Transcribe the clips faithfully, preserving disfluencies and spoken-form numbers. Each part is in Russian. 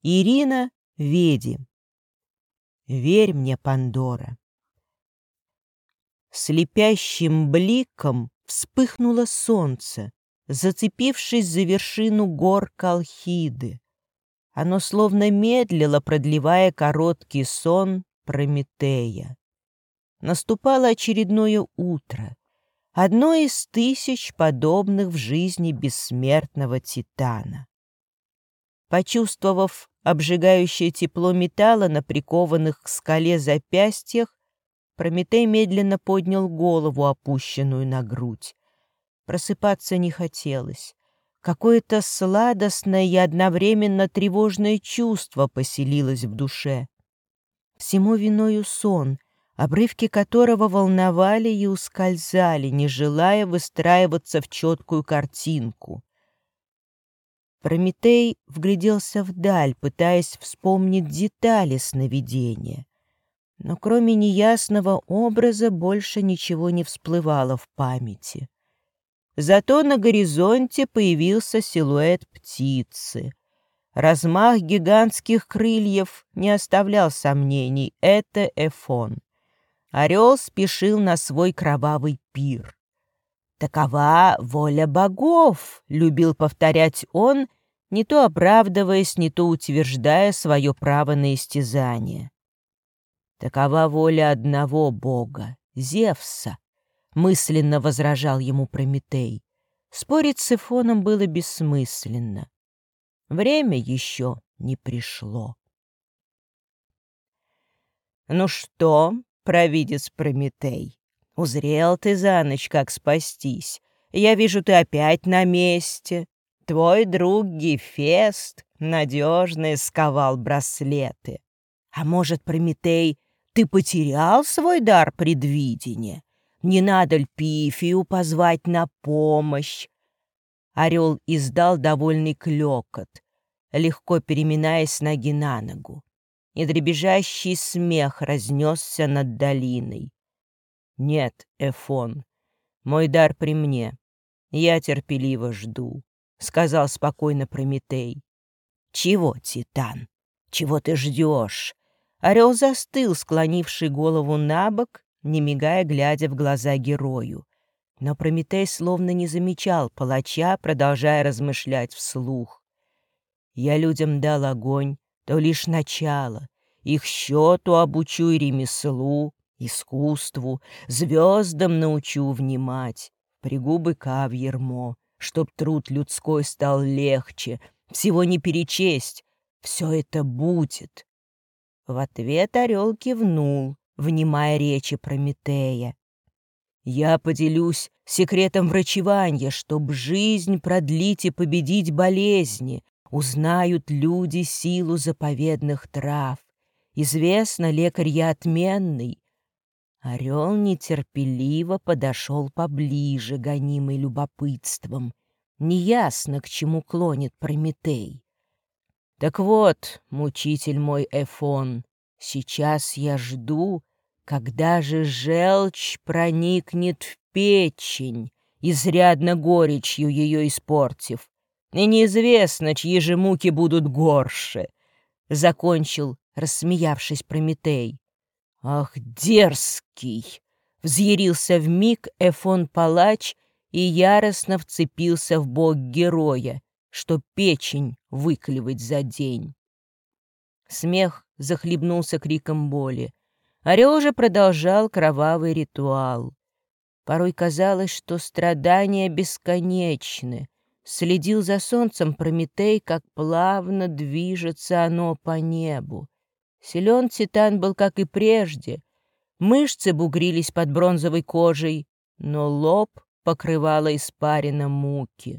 Ирина Веди. Верь мне, Пандора. Слепящим бликом вспыхнуло солнце, зацепившись за вершину гор Колхиды. Оно словно медлило, продлевая короткий сон Прометея. Наступало очередное утро, одно из тысяч подобных в жизни бессмертного Титана. Почувствовав обжигающее тепло металла на прикованных к скале запястьях, Прометей медленно поднял голову, опущенную на грудь. Просыпаться не хотелось. Какое-то сладостное и одновременно тревожное чувство поселилось в душе. Всему виною сон, обрывки которого волновали и ускользали, не желая выстраиваться в четкую картинку. Прометей вгляделся вдаль, пытаясь вспомнить детали сновидения. Но кроме неясного образа больше ничего не всплывало в памяти. Зато на горизонте появился силуэт птицы. Размах гигантских крыльев не оставлял сомнений — это Эфон. Орел спешил на свой кровавый пир. «Такова воля богов», — любил повторять он, не то оправдываясь, не то утверждая свое право на истязание. «Такова воля одного бога, Зевса», — мысленно возражал ему Прометей. Спорить с Эфоном было бессмысленно. Время еще не пришло. «Ну что, провидец Прометей, узрел ты за ночь, как спастись. Я вижу, ты опять на месте. Твой друг Гефест надежно сковал браслеты. А может, Прометей, ты потерял свой дар предвидения? Не надо ль Пифию позвать на помощь?» Орел издал довольный клёкот, легко переминаясь с ноги на ногу, и дребезжащий смех разнесся над долиной. «Нет, Эфон, мой дар при мне. Я терпеливо жду», — сказал спокойно Прометей. «Чего, Титан? Чего ты ждешь?» Орел застыл, склонивший голову на бок, не мигая, глядя в глаза герою. Но Прометей словно не замечал палача, продолжая размышлять вслух. «Я людям дал огонь, то лишь начало. Их счету обучу и ремеслу, искусству, звездам научу внимать. Пригу быка в ярмо, чтоб труд людской стал легче. Всего не перечесть, все это будет». В ответ орел кивнул, внимая речи Прометея. «Я поделюсь секретом врачевания, чтоб жизнь продлить и победить болезни. Узнают люди силу заповедных трав. Известно, лекарь я отменный». Орел нетерпеливо подошел поближе, гонимый любопытством. Неясно, к чему клонит Прометей. «Так вот, мучитель мой Эфон, сейчас я жду, когда же желчь проникнет в печень, изрядно горечью ее испортив, и неизвестно, чьи же муки будут горше», — закончил, рассмеявшись, Прометей. «Ах, дерзкий!» — взъярился вмиг Эфон-палач и яростно вцепился в бок героя, что печень выклевать за день. Смех захлебнулся криком боли. Орел же продолжал кровавый ритуал. Порой казалось, что страдания бесконечны. Следил за солнцем Прометей, как плавно движется оно по небу. Силен Титан был, как и прежде. Мышцы бугрились под бронзовой кожей, но лоб покрывало испарина муки.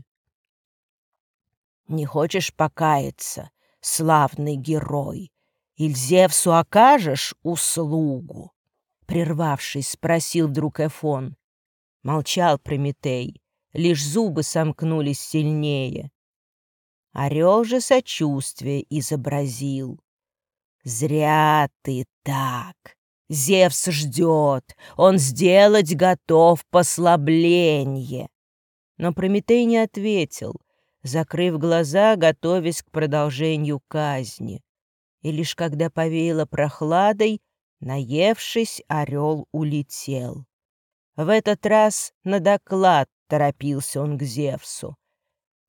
«Не хочешь покаяться, славный герой? Иль Зевсу окажешь услугу?» Прервавшись, спросил вдруг Эфон. Молчал Прометей, лишь зубы сомкнулись сильнее. Орел же сочувствие изобразил. «Зря ты так. Зевс ждет, он сделать готов послабление». Но Прометей не ответил. закрыв глаза, готовясь к продолжению казни. И лишь когда повеяло прохладой, наевшись, орел улетел. В этот раз на доклад торопился он к Зевсу.